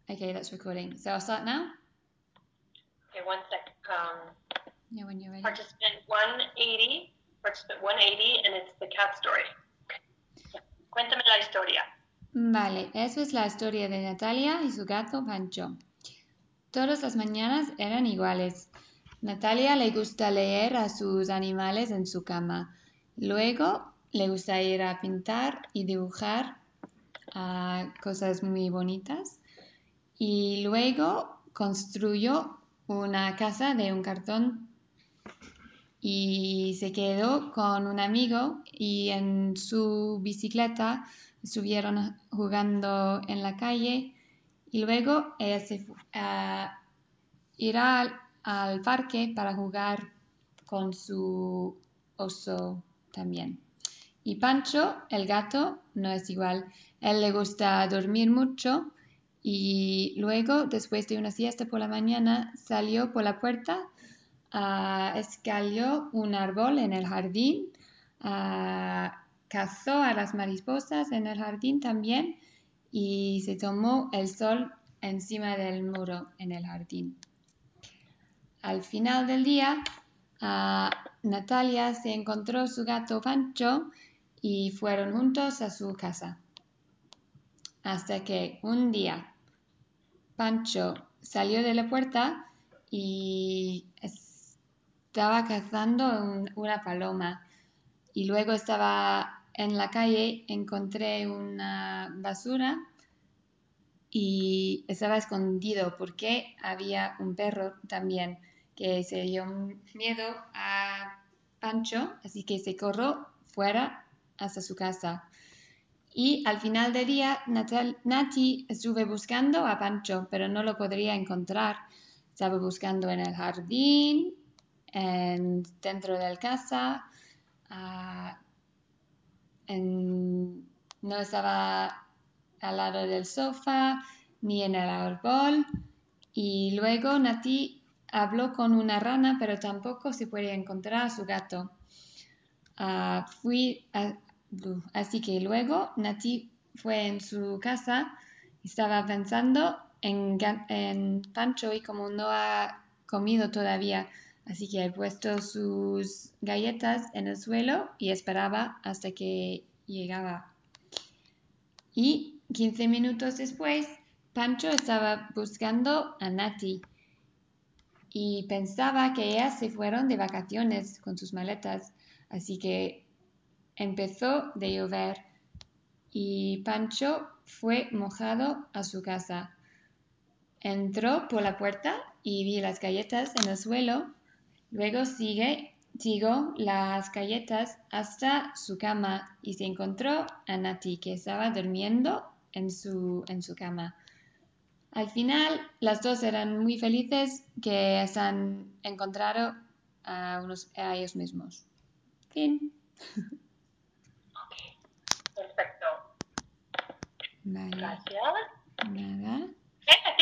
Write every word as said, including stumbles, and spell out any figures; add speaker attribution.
Speaker 1: Okay, that's recording. So I'll start now.
Speaker 2: Okay, one sec. Um,
Speaker 1: Yeah, when you're ready.
Speaker 2: participant one eighty, participant one eighty, and it's the cat story. Yeah. Cuéntame la historia.
Speaker 1: Vale, eso es la historia de Natalia y su gato Pancho. Todas las mañanas eran iguales. Natalia le gusta leer a sus animales en su cama. Luego le gusta ir a pintar y dibujar uh, cosas muy bonitas. Y luego construyó una casa de un cartón y se quedó con un amigo y en su bicicleta estuvieron jugando en la calle y luego ella se fu- a ir al, al parque para jugar con su oso también. Y Pancho, el gato, no es igual. Él le gusta dormir mucho y luego, después de una siesta por la mañana, salió por la puerta, uh, escaló un árbol en el jardín, uh, cazó a las mariposas en el jardín también y se tomó el sol encima del muro en el jardín. Al final del día, uh, Natalia se encontró su gato Pancho y fueron juntos a su casa. Hasta que un día Pancho salió de la puerta y estaba cazando un, una paloma. Y luego estaba en la calle, encontré una basura y estaba escondido porque había un perro también que se dio miedo a Pancho, así que se corrió fuera hasta su casa. Y al final del día, Natal, Nati estuve buscando a Pancho, pero no lo podría encontrar. Estaba buscando en el jardín, en, dentro de la casa, uh, en, no estaba al lado del sofá, ni en el árbol. Y luego Nati habló con una rana, pero tampoco se puede encontrar a su gato. Uh, fui a, así que luego Nati fue en su casa, estaba pensando en, en Pancho y como no ha comido todavía, así que ha puesto sus galletas en el suelo y esperaba hasta que llegaba. Y quince minutos después, Pancho estaba buscando a Nati y pensaba que ellas se fueron de vacaciones con sus maletas, así que empezó de llover y Pancho fue mojado a su casa. Entró por la puerta y vi las galletas en el suelo. Luego sigue, siguió las galletas hasta su cama y se encontró a Nati, que estaba durmiendo en su, en su cama. Al final, las dos eran muy felices que se han encontrado a, unos, a ellos mismos. Fin.
Speaker 2: Perfecto.
Speaker 1: Vale.
Speaker 2: Gracias.
Speaker 1: Nada.
Speaker 2: Okay,